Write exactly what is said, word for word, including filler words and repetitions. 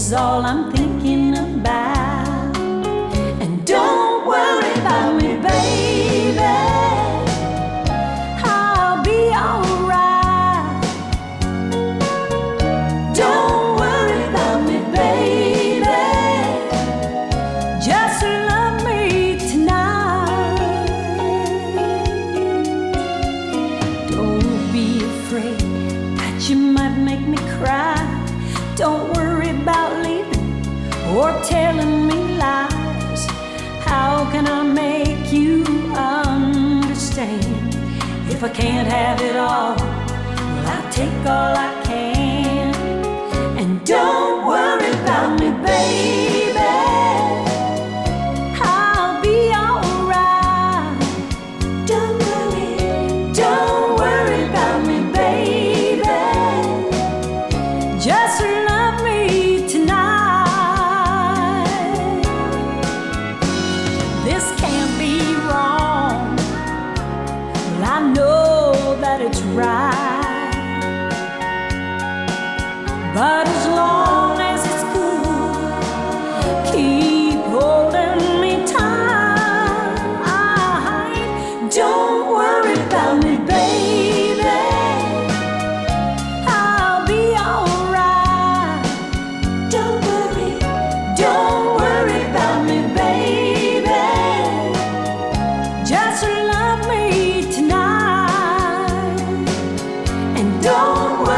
is all I'm thinking about. And don't worry about me, baby, I'll be alright. Don't worry about me, baby, just love me tonight. Don't be afraid that you might make me cry. Don't worry about leaving or telling me lies. How can I make you understand? If I can't have it all, well, I'll take all I can. And don't worry about me, baby, I'll be alright. Don't worry, don't worry about me, baby, just love me tonight. This can't be wrong, well, I know that it's right. But as long as it's good, keep holding me tight. Don't worry about me, baby, I'll be alright. Don't worry, don't worry about me, baby, just love me tonight. And don't worry